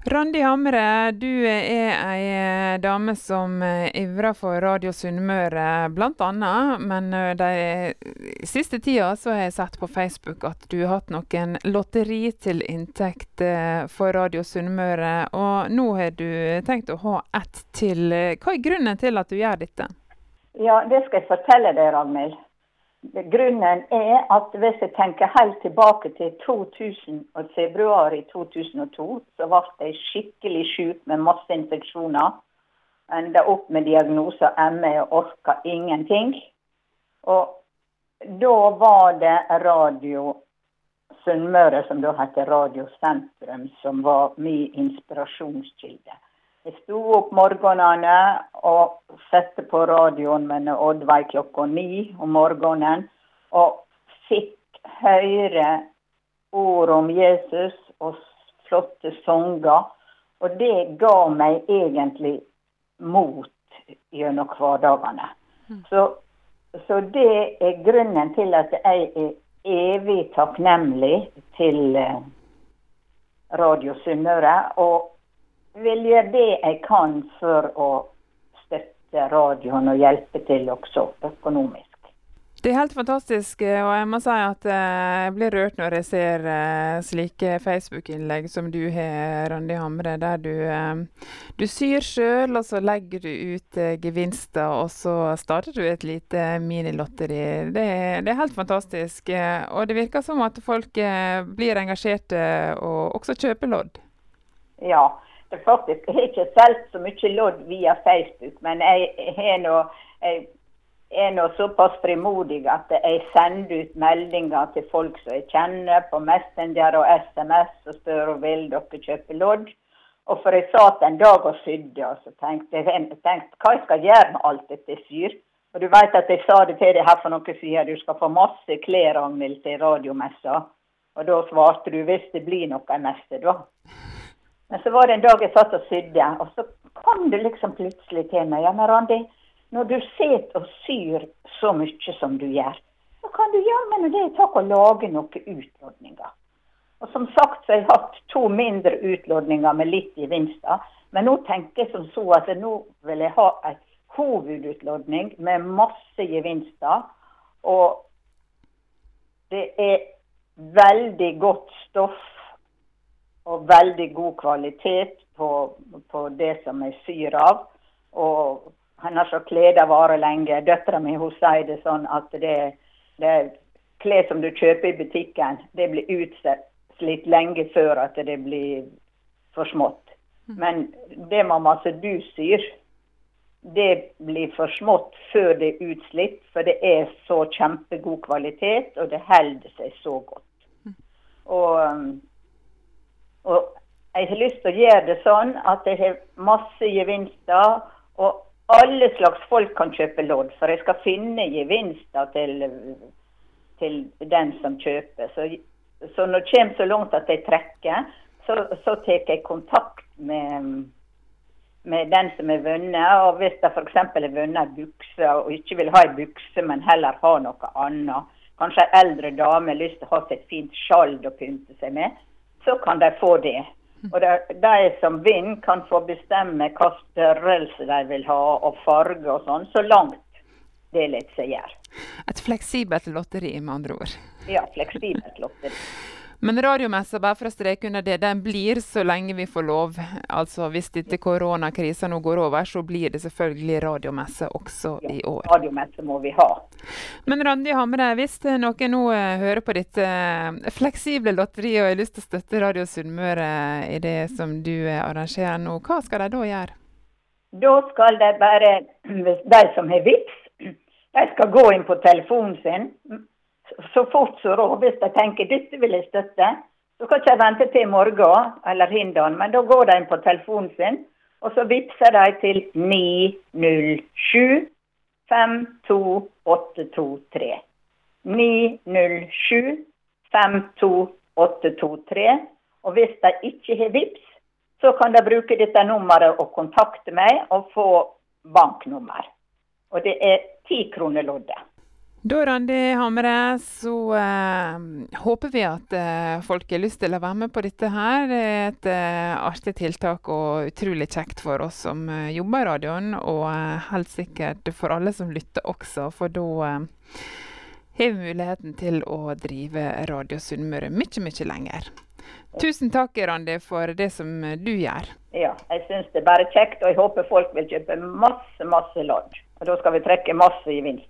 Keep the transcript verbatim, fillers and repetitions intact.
Randi Hamre, du er en dame som ivrer for Radio Sunnmøre blant annet, men de siste tida så har jeg sett på Facebook at du har hatt noen lotteri til inntekt for Radio Sunnmøre, og nå har du tenkt å ha ett til. Hva er grunnen til at du gjør dette? Ja, det skal jeg fortelle deg, Ragnhild. Grunnen er at hvis jeg tenker helt tilbake til to tusen og februar i to tusen og to, så ble jeg skikkelig syk med masse infeksjoner. Enda opp med diagnoser M E og orka ingenting. Og da var det Radio Sunnmøre, som da heter Radio Sentrum, som var min inspirasjonskilde. Jeg sto opp morgenene og sette på radioen med Oddveig klokka ni om morgenen, og fikk høre ord om Jesus og flotte sanger, og det ga meg egentlig mot gjennom hverdagene. Så, så det er grunnen til at jeg er evig takknemlig til Radio Sunnmøre, og vil gjøre det jeg kan for å støtte radioen og hjelpe til også økonomisk. Det er helt fantastisk, og jeg må si at jeg blir rørt når jeg ser slike Facebook-innlegg som du har, Randi Hamre, der du, du syr selv, og så legger du ut gevinster, og så starter du et lite minilotteri. Det, det er helt fantastisk, og det virker som at folk blir engasjerte og også kjøper lodd. Ja, det er faktisk, jeg har ikke selv så mye lodd via Facebook, men jeg er nå, jeg er nå såpass frimodig at jeg sender ut meldinger til folk som jeg kjenner på Messenger og S M S, og spør om vil dere kjøpe lodd. Og for jeg satt en dag og sydde, og så tenkte jeg, tenkte, hva jeg skal gjøre med alt dette syr? Og du vet at jeg sa det til deg her for noen sider, du skal få masse klær, Ragnhild, til radiomessa. Og da svarte du, hvis det blir noe messe da. Men så var det en dag jeg satt og sydde, og så kom det liksom plutselig til meg. Ja, men Randi, når du sitter og syr så mye som du gjør, så kan du gjøre med det takk å lage noen utlodninger. Og som sagt så har jeg hatt to mindre utlodninger med litt gevinster, men nå tenker jeg som så at nå vil jeg ha en hovedutlodning med masse gevinster, og det er veldig godt stoff, og veldig god kvalitet på, på det som jeg syr av. Og han har så kleder varer lenge. Døtteren min, hun sier det sånn at det, det klær som du kjøper i butikken, det blir utslitt lenge før at det blir for smått. Men det mamma som du syr, det blir for smått før det er utslitt, for det er så kjempegod kvalitet, og det holder seg så godt. Og Og jeg har lyst til å gjøre det sånn at jeg har masse gevinster, og alle slags folk kan kjøpe lodd, for jeg skal finne gevinster til, til den som kjøper. Så, så når det kommer så langt at jeg trekker, så, så tar jeg kontakt med, med den som er vunnet, og hvis det for eksempel er vunnet bukse, og ikke vil ha en bukse, men heller ha noe annet, kanskje en eldre dame har lyst til å ha seg et fint skjold å pynte seg med, så kan de få det. Og de, de som vinner kan få bestemme hva størrelse de vil ha, og farge og sånn, så langt det litt seg gjør. Et fleksibelt lotteri, med andre ord. Ja, fleksibelt lotteri. Men radiomessa, bare for å streke under det, den blir så lenge vi får lov. Altså, hvis dette koronakrisen nå går over, så blir det selvfølgelig radiomesse også ja, i år. Radiomesse må vi ha. Men Randi Hamre, hvis noen nå hører på ditt uh, fleksible lotteri og har lyst til å støtte Radio Sunnmøre i det som du arrangerer nå, hva skal de da gjøre? Da skal de bare, hvis de som har vips, de skal gå inn på telefonen sin, så fort så råd, hvis de tenker, dette vil jeg støtte, så kan ikke jeg vente til i morgen, eller hindagen, men da går de inn på telefonen sin, og så vipser de til ni null sju fem to åtte to tre. ni null sju fem to åtte to tre, og hvis de ikke har vips, så kan de bruke dette nummeret og kontakte meg og få banknummer. Og det er ti kroner loddet. Da, Randi Hamre, så eh, håper vi at eh, folk har lyst til å være med på dette her. Det er et eh, artig tiltak og utrolig kjekt for oss som eh, jobber i radioen, og eh, helt sikkert for alle som lytter også, for da eh, har vi muligheten til å drive Radio Sunnmøre mye, mye lenger. Tusen takk, Randi, for det som du gjør. Ja, jeg synes det er bare kjekt, og jeg håper folk vil kjøpe masse, masse lodd. Og da skal vi trekke masse i vinst.